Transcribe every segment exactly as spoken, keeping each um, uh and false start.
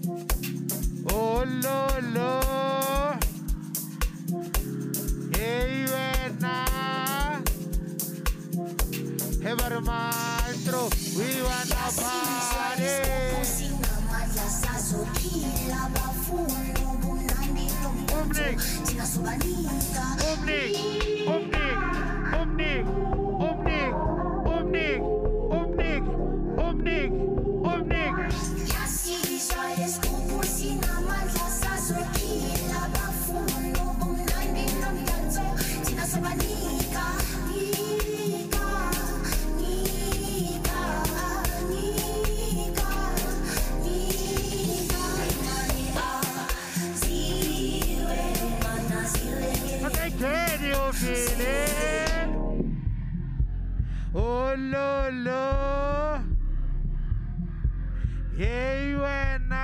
Oh, lo, lo. Hey, buena. Hey, maestro. We wanna party. Omnik. Omnik. Omnik. Omnik. Omnik. Omnik. Omnik. Omnik. Omnik. Can you feel it? Oh, lo, lo. Hey, buena.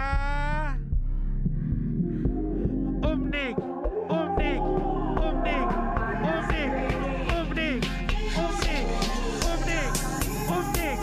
Omnik, Omnik, Omnik, Omnik, Omnik, Omnik, Omnik, Omnik.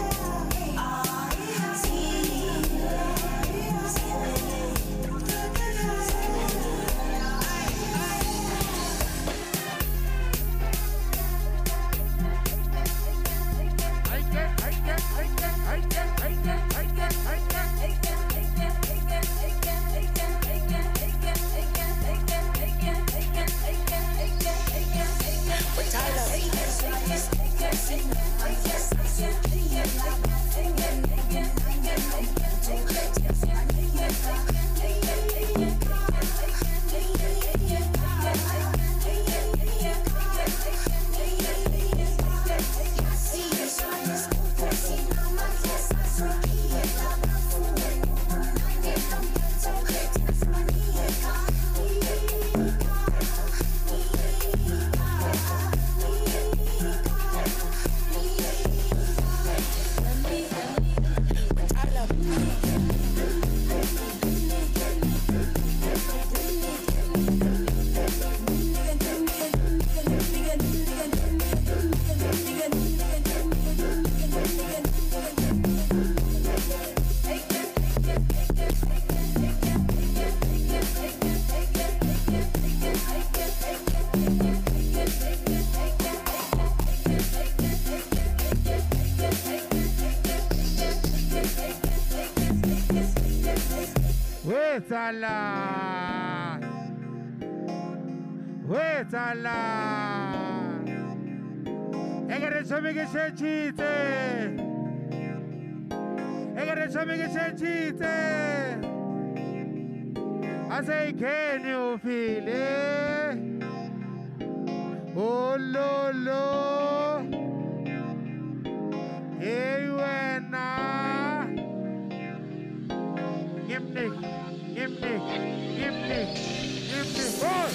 Wetala, wetala. Egere chome ke chechite, egere chome ke chechite. I say, can you feel it? Oh, lo, lo. Hey, wena. Gimnick, gimnick, gimnick, gimnick. Oh!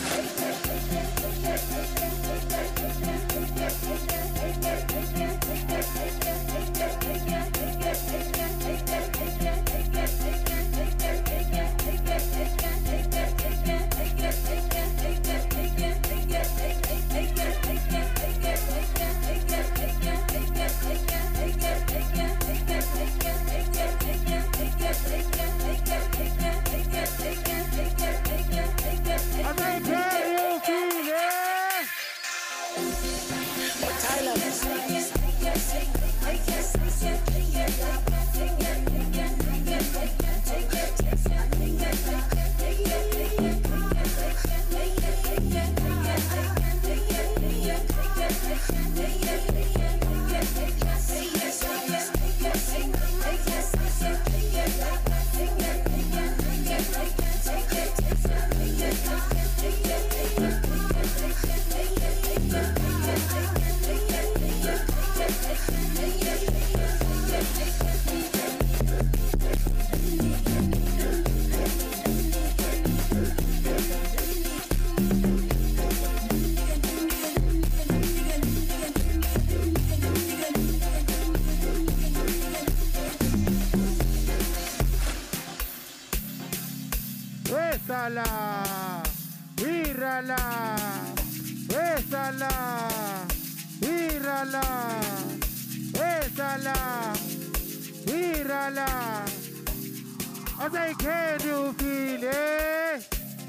Wesala, Wirala, Wesala, Wirala, Wesala, Wirala. I say, can you feel it?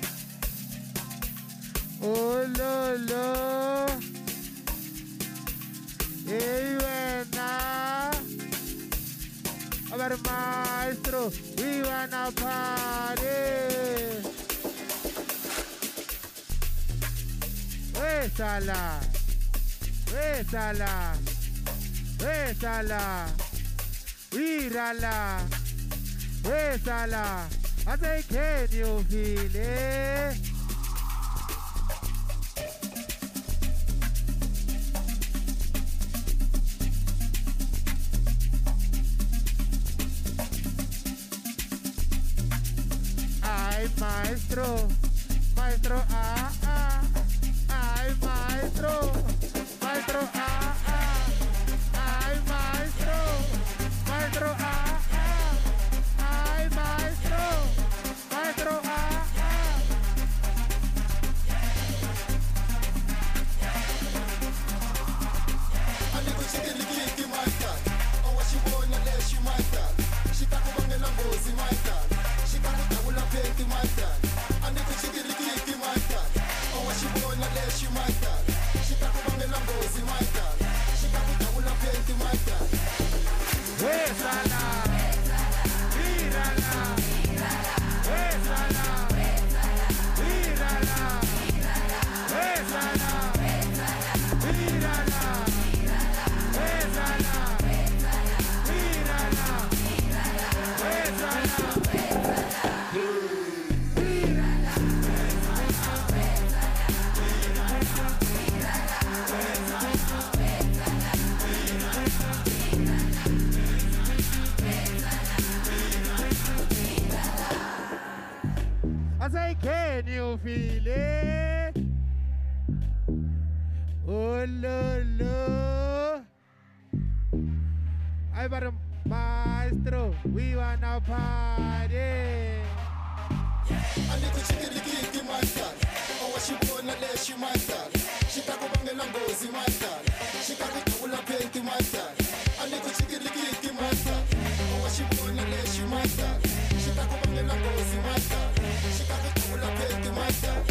Oh, lo, lo. Hey, buena. A ver, maestro, we wanna party. Bésala, bésala, bésala, mírala, bésala. I say, can you feel it? Ay, maestro, maestro, ah, ah. Ay, maestro, maestro, ah, ah. Ay, maestro, maestro, ah, ah. Ay, maestro, maestro, ah, ah. I need to chicken the cake, my God. Oh, what she born unless she my God. She can't go on the Lambosi, my God. She can't go on the paint, my God. I need to chicken the cake, my God. Oh, what she born unless she my God. She can't go on the Lambosi, my God. She can't go on the paint, my God. Bésala, mírala, bésala, mírala, bésala, mírala, bésala, mírala, I say, can you feel it? Oh, lo, lo. Ay, para maestro, we wanna party. I need to chicken the cake, my God. Oh, what she born unless she my God. She can't go on the Lambosi, my God. She can't go on the paint, my God. I need to chicken the cake, my God. Oh, what she born unless she my God. She can't go on the Lambosi, my God. She can't go on the paint, my God.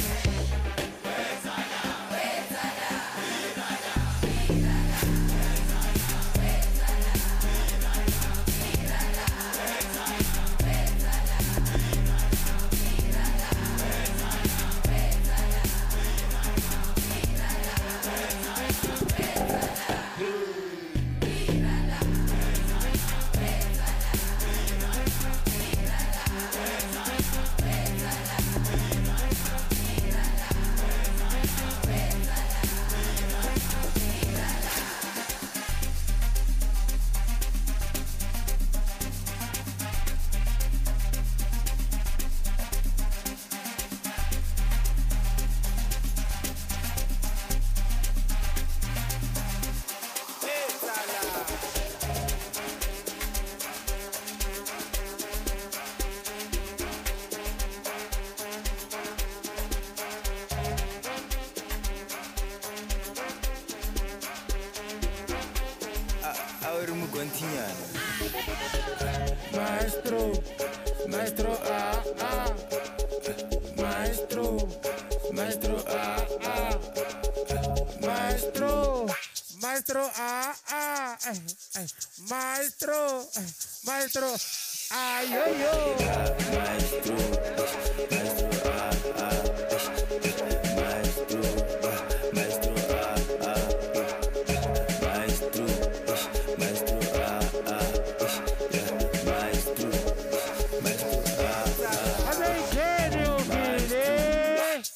Maestro, maestro, ah, ah. Maestro, maestro, ah, ah. Maestro, maestro, ah, ah. Ay, ay. Maestro, ay, maestro, ay, yo, yo. Maestro, maestro, ah, ah. Maestro, maestro, ah, ah. Maestro, maestro, ah, ah. Maestro, maestro, ah, ah. I say, can you feel it?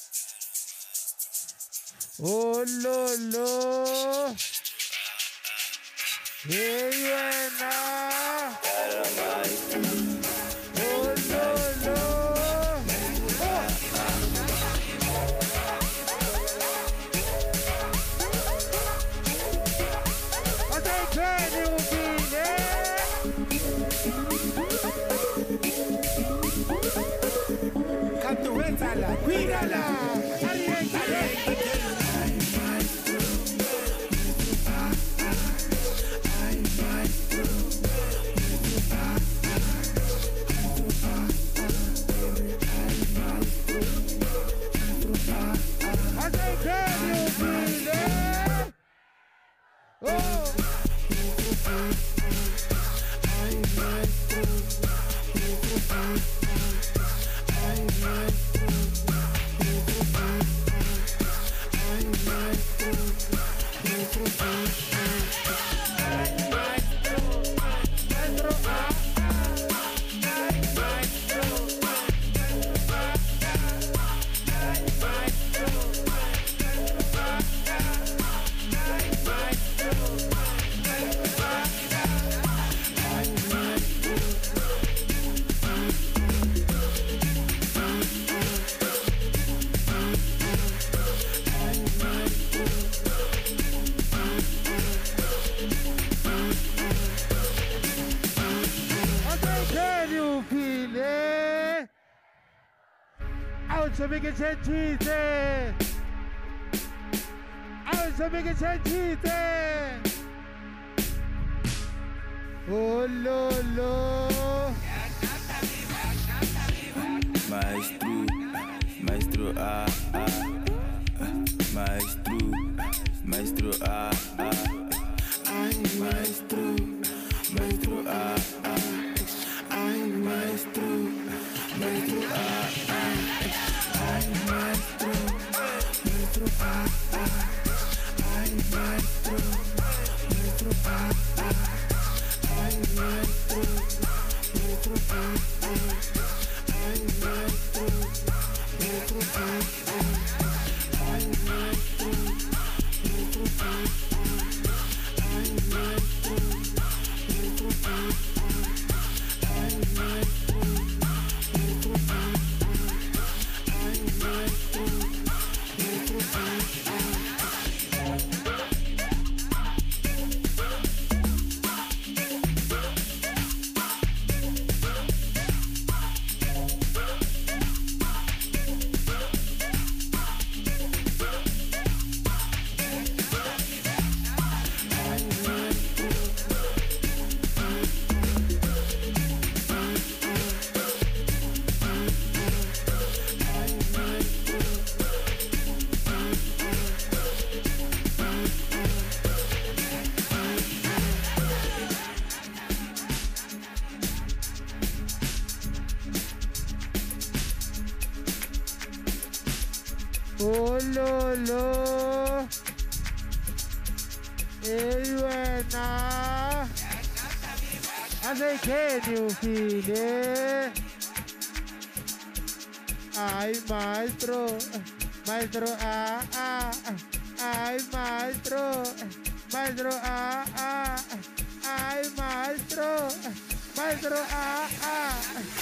Oh, lo, lo. Hey, buena. Oh, lo, lo. I say, can you feel it? Capturala, cuídala. Alguien, alguien. Also make it ten cheesy. Also make it ten cheesy. Oh lo lo. Maestro, maestro ah ah, maestro, maestro ah ah, ay maestro, maestro ah ah, ay maestro, maestro ah ah, ay maestro, maestro ah ah, ay maestro, maestro ah ah, ay maestro, maestro ah ah. Ay maestro, maestro ah ah, ay maestro, maestro ah ah, ay maestro, maestro ah ah, ay maestro, maestro ah ah, ay maestro, maestro ah ah. Oh lo lo. Hey buena. I say can you feel it? Ay maestro, maestro ah ah, ay maestro, maestro ah ah, ay maestro, maestro ah ah.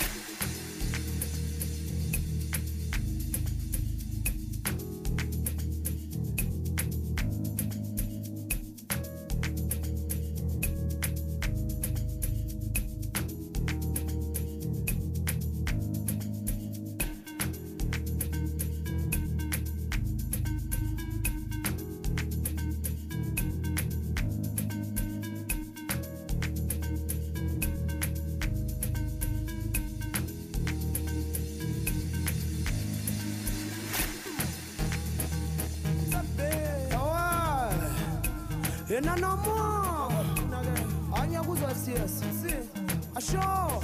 Yena no more. Anya kuzasias. See. Asho.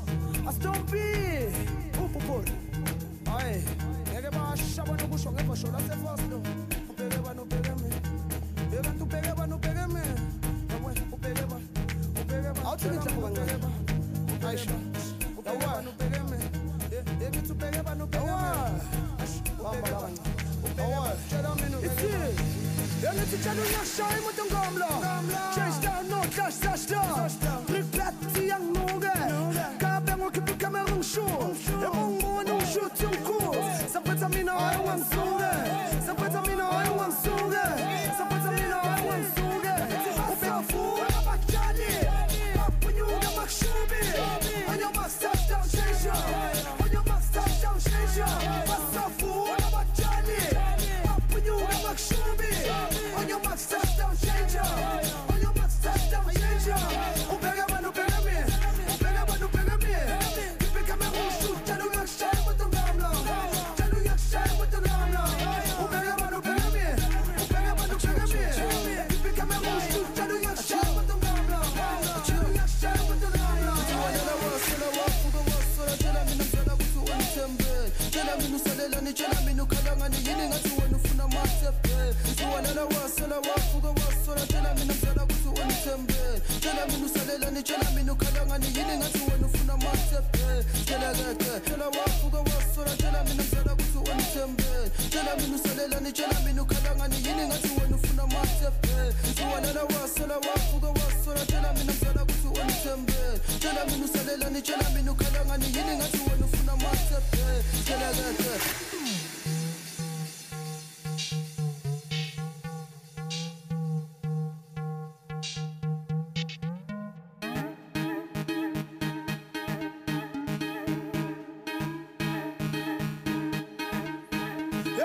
Astompi. Upupur. Ay. Ngeke bashaba nokusho ngemasho la sefasto. Upeke bana upeke me. Yena tu peke bana upeke me. Yabwe upeke ba. Upeke ba. Awuthi ngithe kubangani. Aisha. Upeke bana upeke me. Yena tu peke bana upeke me. Bamba la bana. Upeke. Chela minu. Ja, nu zit jij nu naar Shai met een gamla. Chase down, no dash, dash down. Druk plat, die ang noge. Kabeng ook heb ik hem een show. De mongo en een show, tjong koos. Sa pweta mina ay wang soge. Sa pweta mina ay wang soge. Sa pweta mina ay wang soge. Upeka fu, na bakjali. Papu nyuga makshubi. On your must touch down, change ya. On your must touch down, change ya. Passa fu, na bakjali. Papu nyuga makshubi. On your max touchdown changer. On your max touchdown changer. Upega mano pega me. Upega mano pega me. Upega me um shoot. Já não ia shine with the gamla. Já não ia shine with the gamla. Upega mano pega me. Upega mano pega me. Upega me um shoot. Já não ia shine with the gamla. Já não ia shine with the gamla. Wala wasala wafuga wasala jela minu jela kutu unitembe. Jela minu salela ni jela minu kalanga ni yini ngati wanufuna matepe. Wala wasala wafuga wasala jela minu jela kutu unitembe. Jela minu salela ni jela minu kalanga ni yini ngati wanufuna matepe. Jela geke jela wafuga wasala jela minu jela kutu unitembe. Jela minu salela ni jela minu kalanga ni yini ngati wanufuna matepe. Wala wasala wafuga wasala jela minu jela kutu unitembe. Jela minu salela ni jela minu kalanga ni yini ngati wanufuna matepe. Jela geke.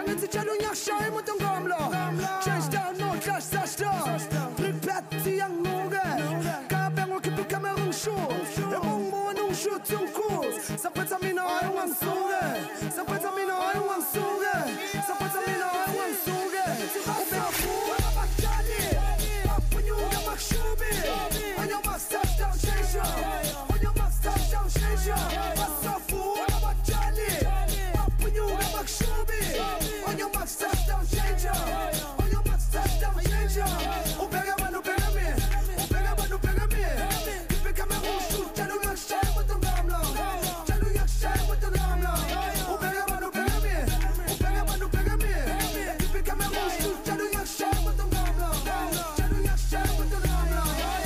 Angithi tshela unyakushaya umuntu ngomlo Change down no clash sash down Pripyat yanguke Kabe ngokhipha ikamera ungishoot Ebongibona ungishoot ungikhuze Saphetha mina hayi ungangisuke Saphetha mina hayi ungangisuke Saphetha mina hayi ungangisuke Ubekavuka abatshali Bapunyuka bakushubi On your marks touchdown change On your marks touchdown change Basavuka abatshali Bapunyuka bakushubi On your marks touchdown change On your marks touchdown change Ubeka bani ubeka mi Ubeka bani ubeka mi Khipha ikamera ungishoot Tshela unyakushaya umuntu ngamlo Tshela unyakushaya umuntu ngamlo Ubeka bani ubeka mi Ubeka bani ubeka mi Khipha ikamera ungishoot Tshela unyakushaya umuntu ngamlo Tshela unyakushaya umuntu ngamlo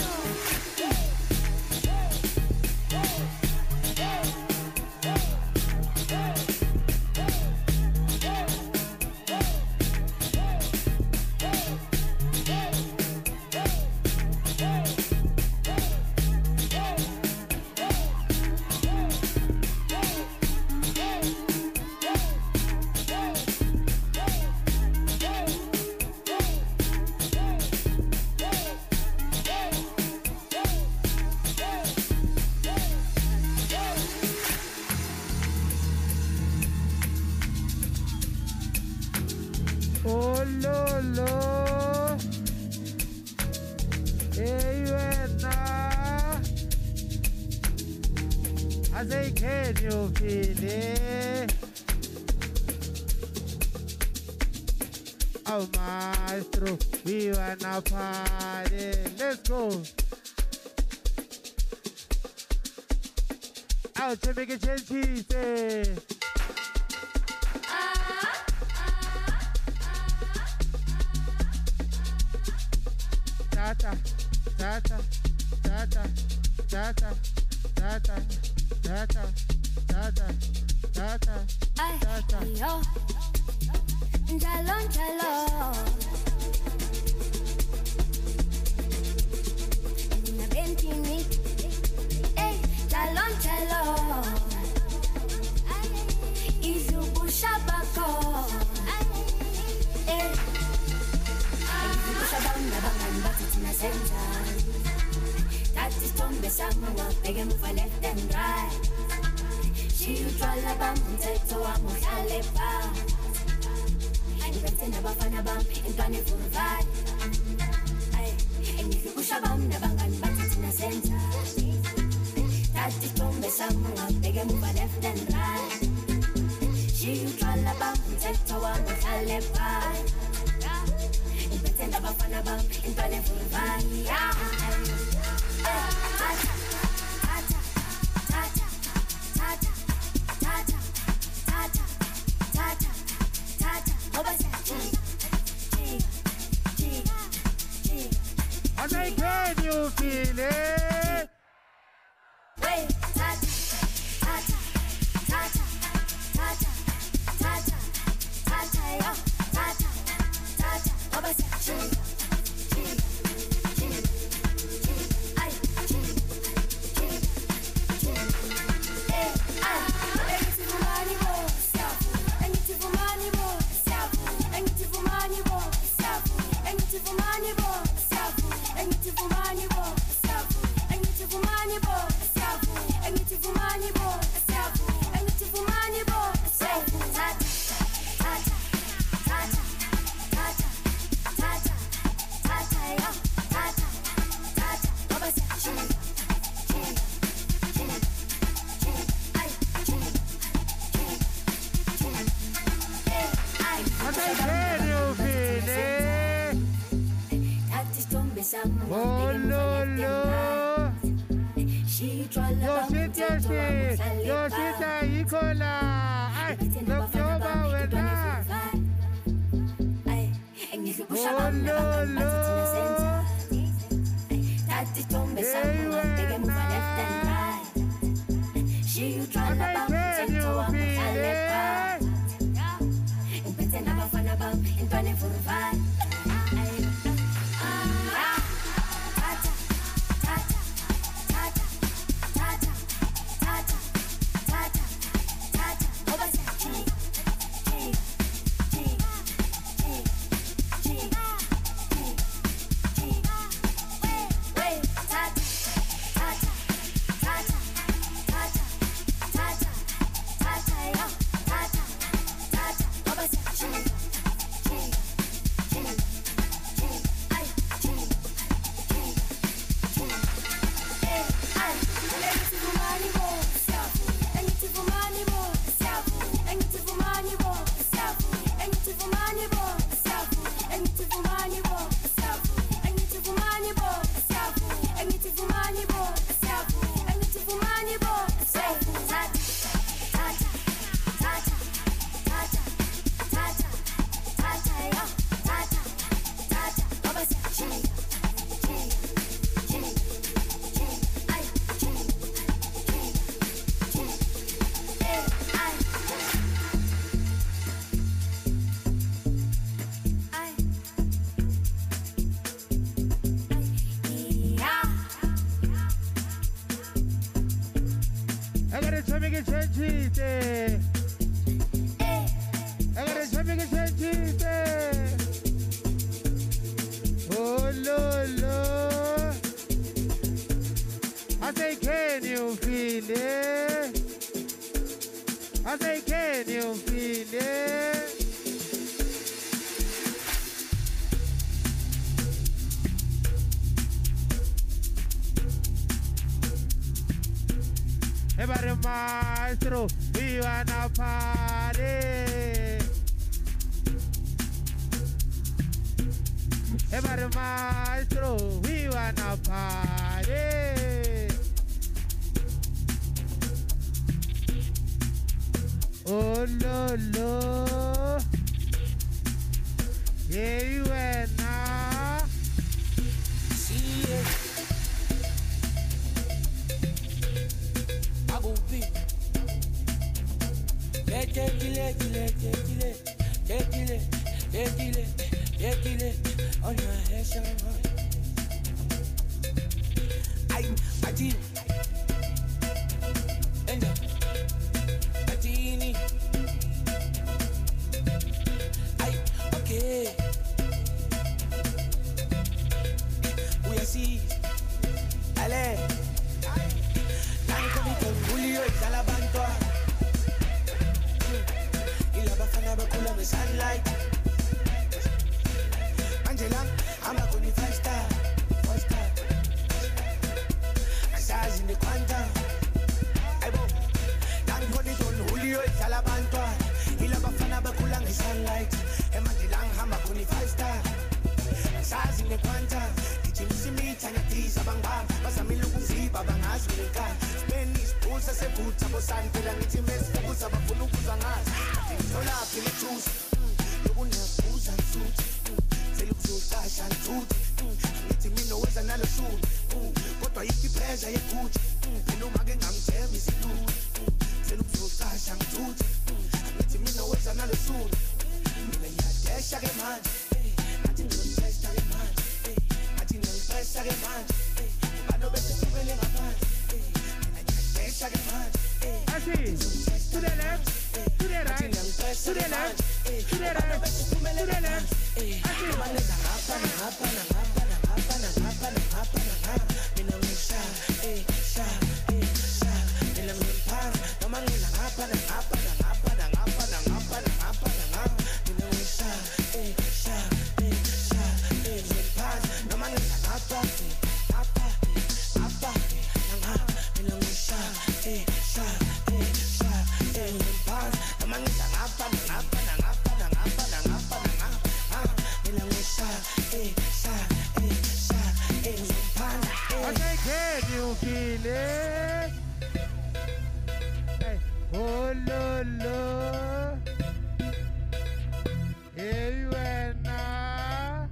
Oh Lolo, hey wena, I say can you feel it? Oh maestro, we wanna party, let's go. Out to make a change, say. Tata, tata, tata, tata, tata, tata, tata, tata, tata. Yo, njalo njalo. Nina bentini, eh, njalo njalo. Izubu shabako, eh. Izubu shabanga bangan batitina senza. Tati tombe samuwa, pege mufa left and right. She utwala bam, mteto wa muhale pa. Ibetena bafana bam, intwane furuvai. Engikusha bam, nabangan batitina senza. Tati tombe samuwa, pege mufa left and right. She utwala bam, mteto wa muhale pa. Ibetena bafana bam, intwane furuvai. And I can you feel it? Wait, tata, tata, tata, tata, tata, tata, yo, tata, tata, oba sa chi, chi, chi, chi, ay, chi, chi, chi, eh, ay, engithi vumani bo, siyafu, engithi vumani bo, siyafu, engithi vumani bo, siyafu, engithi vumani bo, siyafu, engithi vumani bo, siyafu, engithi vumani bo, siyafu, engithi vumani bo, siyafu, engithi vumani bo, siyafu, tata, tata, tata, tata, tata, tata, yo, tata, tata, oba sa chi, chi, chi, chi, ay, chi, chi, chi, eh, ay, And I can you feel it? tati tombe samuwa, Oh pege mufa left and Lolo, right. She twala yo bam, sit your mteto wa shit, muhale yo pa. sit a ikola. Ay, look over with that. Oh Lolo, hey wena, and I can you feel it? chiste. I gotta tell me a chiste. Oh, Lolo. I say, can you feel it? I say, can you feel it? Everybody maestro, we wanna party. Everybody maestro, we wanna party. Oh no no, yeah you and I. See it. I go big. Take it, take it, take it, take it, take it, take it. On your head, shine I, I did. And I did. I, okay. We are see. Allez. Julio y Salabanto. Y la bafana bakula me sunlight. Angela, I'm a kuni five star, four star. Asas in the quanta. I bo. Dan kuni don Julio y Salabanto. Y la bafana bakula me sunlight. Angela, I'm a kuni five star. Asas in the quanta. Ichimisi mi tanya tisa banga. Basa mi lukuziba banga azulika. Spanish. Usa se puta bosante la ngithi mesifuza bafuna ukuzwa ngazi ngithola phi lithusi lokunefuza nsuthi selukuzosasha nsuthi ngithi mina wenza nalo shuti kodwa yithi pressure yekuthi phela uma ke ngamthemba isithuthi selukuzosasha nsuthi ngithi mina wenza nalo shuti mina ngiyadesha ke manje athi ngizotesta ke manje athi ngiyimpressa ke manje bano bese sibele ngaphandle. I see. To the left, to the right, to the left, to the right, to the left. Can you feel it? Hey, oh lo lo, here you and I.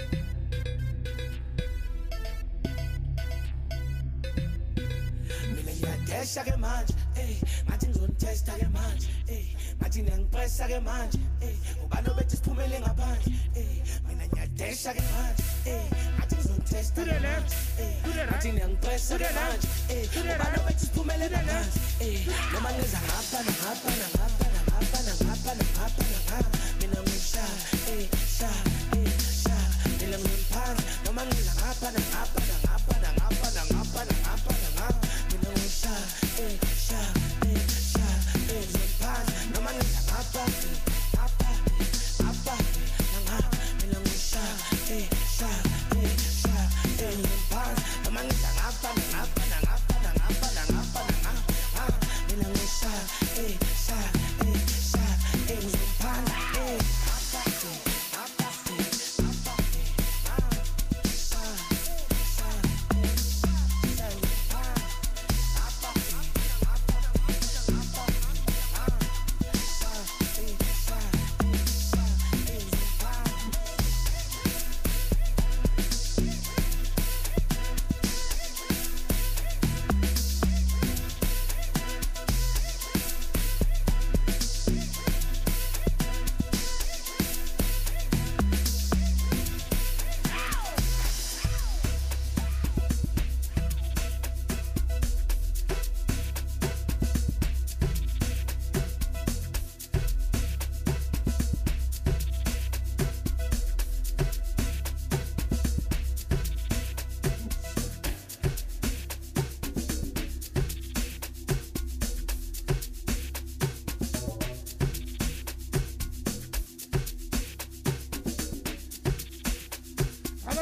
Mina ngiyadesha ke manje, eh, ngathi ngizonitesta ke manje, eh, ngathi ngiyangipressa ke manje, eh, ubani obethi siphumele ngaphandle, eh, mina ngiyadesha ke manje, eh, ngathi ngizonitesta ke manje, eh, ngathi ngiyangipressa ke manje, eh, ubani obethi siphumele ngaphandle, eh, noma ngiza ngapha nangapha nangapha nangapha nangapha nangapha nangapha, mina ngisha, eh, sha, eh, sha, mina ngimphanga, noma ngiza ngapha nangapha nangapha nangapha nangapha nangapha nangapha, mina ngisha, eh, sha, eh, sha, eh, ngimphanga, noma ngiza ngapha ngapha ngapha nangapha, mina ngisha, eh, sha, eh, sha, eh, ngimphanga, noma ngiza ngapha nangapha nangapha nangapha nangapha nangapha, mina ngisha, eh, sha, eh, sha, eh, ngimphanga, eh, ngapha ngapha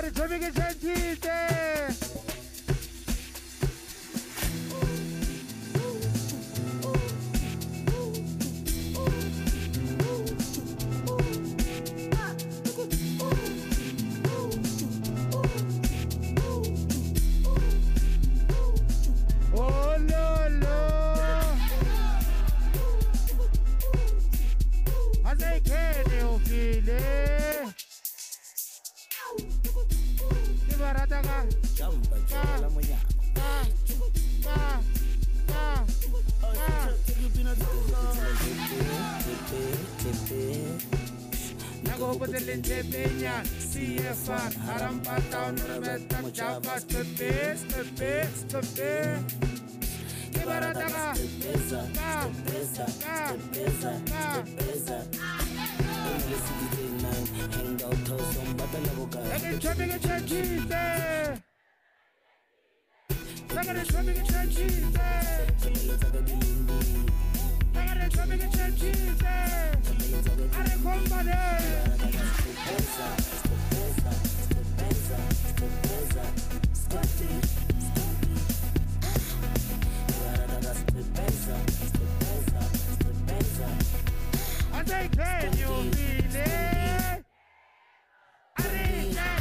Everybody jumping in sentite. Oh no no. I say can you feel it? Ibarataka. Jamba jala monya. Ah. Ah. Ah. Ah. Nago hotel Penya, C F R, Harampa town, Rebecca, Java, Tepe, Tepe, Tepe. Ibarataka. Ah. Ah. Ah. Every jumping a church there. Every jumping a church there. Every jumping a church there. I come there. I say, can you feel it? I need that.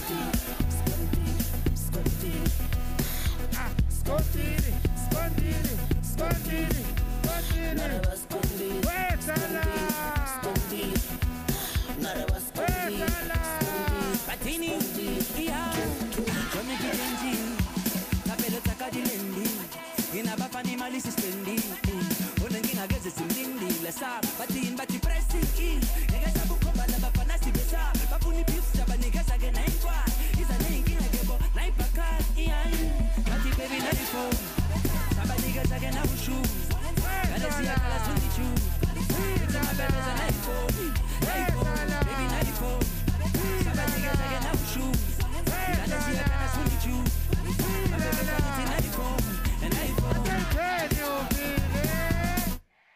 Ah, scotini, scotini, scotini, scotini. Where's Salah? Where's Salah? Patini, yeah. Come to Genji. Capella Takadilendi. In a bafani malisi spendi. Unanginga geze simlindi. Let's up. Batin, bati pressing. Nigga sabu koba la bafana si besa. Bafuni beef saba nigga sage na inkwa. Isa na ingina gebo. Na ipaka. Yeah. Bati baby na ifo. Saba nigga sage na ushu. Kala siya kala sundi chu. Ita mabele za na ifo. Na ifo. Baby na ifo. Saba nigga sage na ushu. Kala siya kala sundi chu. Mabele za iti na ifo. Na ifo. Can you feel it?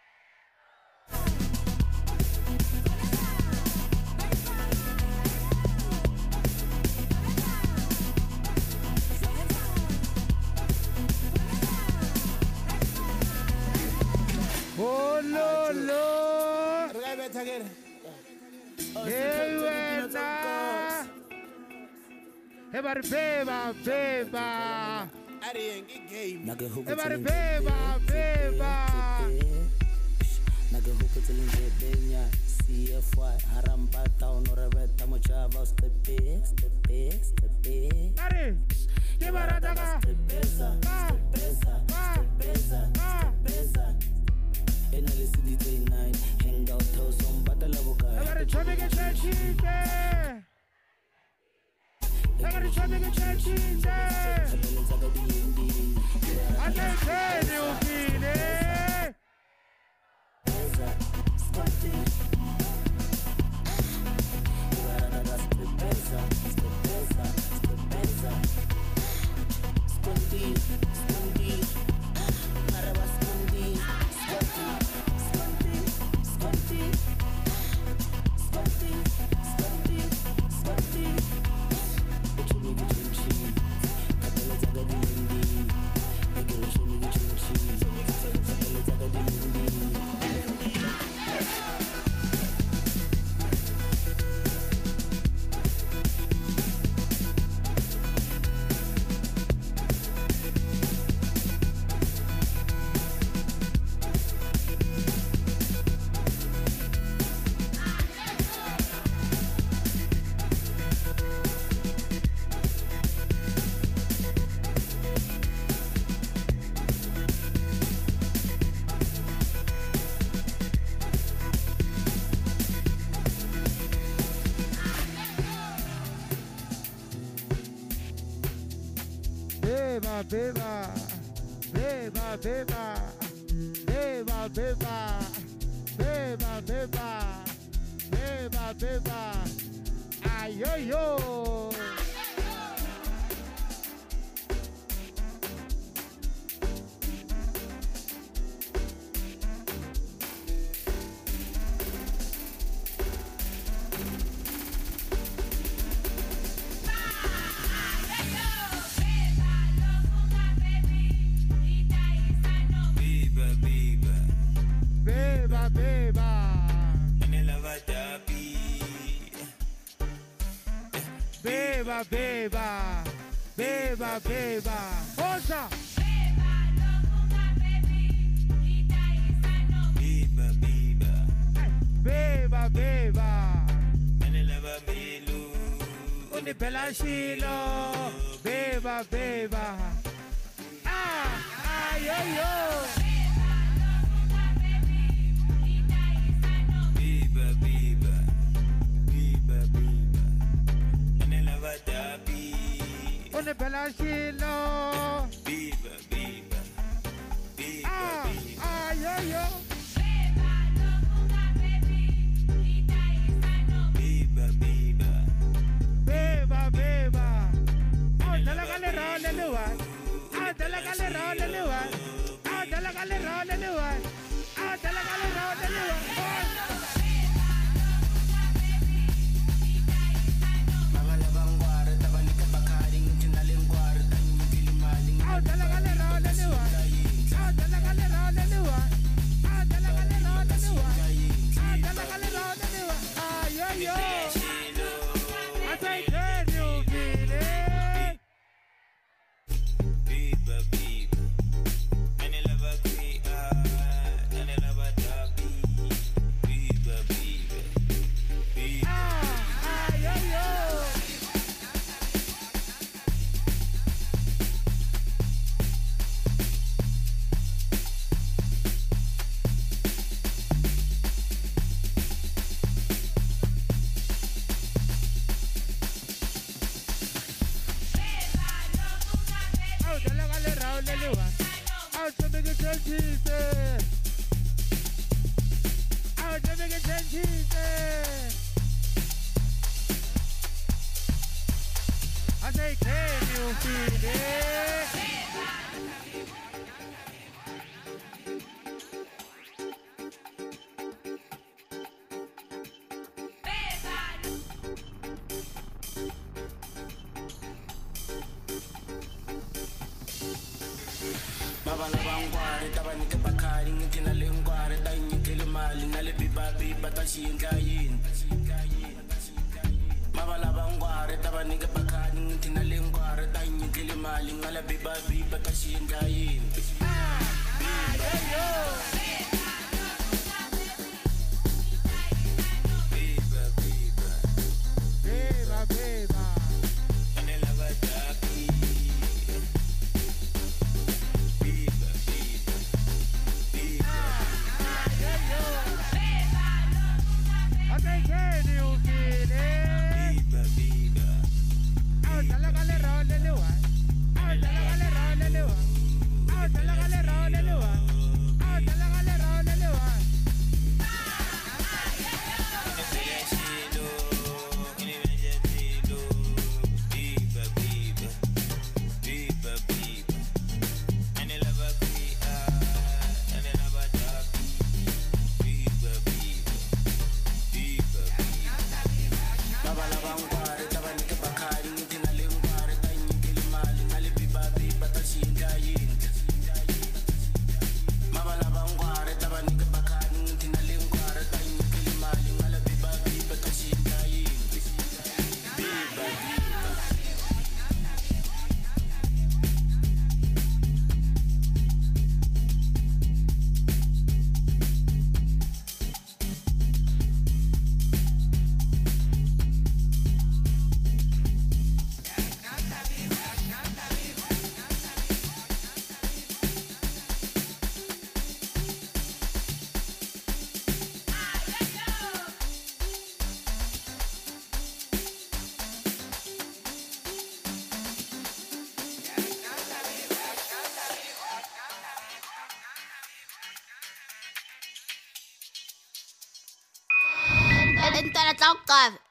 Oh no no. Hey wena. Everybody beba beba. Everybody beba beba. C F Y Harampa town or Rebecca Mochava stepe stepe stepe. Ari. Ibarataka. Ah. Ah. Ah. In the city day nine, hang out house on Batalaboka. Everybody jumping in church there. Everybody jumping in church there. I say, can you feel it? Beba, beba, beba, beba, beba, beba, beba, beba, beba, beba, ayoyo. Beba, beba, beba, beba. Osa. Beba, beba. Beba, beba. Anelava melu. Unipela shilo. Beba, beba. Ah, ah, yo, yo. Beba, beba. Beba, beba. Anelava tapi. Unipela shilo. Beba, beba. Beba, Ah, beba. ah, yo, yo. Beba, beba. Beba, beba. Oh, dala gale roll the luan. Ah, dala gale roll the luan. Ah, dala gale roll the luan. Ah, dala gale roll the luan. Ah, dala gale roll the luan. Ah, dala gale roll the luan. Ah, dala gale roll the luan. Ah, dala gale roll the luan. Ah, yo, yo. I say, can you feel it? Beba, beba. Anelava kuia. Anelava tapi. Beba, beba. Beba. Ah, ah, yo, yo. Oh, dala gale roll the luan. Oh, to make it ten cheese. Oh, to make it ten cheese. I say, can you feel it? Babala bangware tabanike bakari ngitina lengware tanyikele mali nale biba biba tashinga yin Babala bangware tabanike bakari ngitina lengware tanyikele mali nale biba biba tashinga yin Beba, beba. Beba, beba. Anelava tapi. Beba, beba. Beba. I say, can you feel it? Beba, beba. Oh, dala gale roll the luan. Oh, dala gale roll the luan. Oh, dala gale roll the luan. Oh, dala gale roll the luan. Babala bangware tabanike bakari ngitina lengware tanyikele mali nale biba biba tashinga yin Babala bangware tabanike bakari ngitina lengware tanyikele mali nale biba biba tashinga yin Biba biba انت لا توقف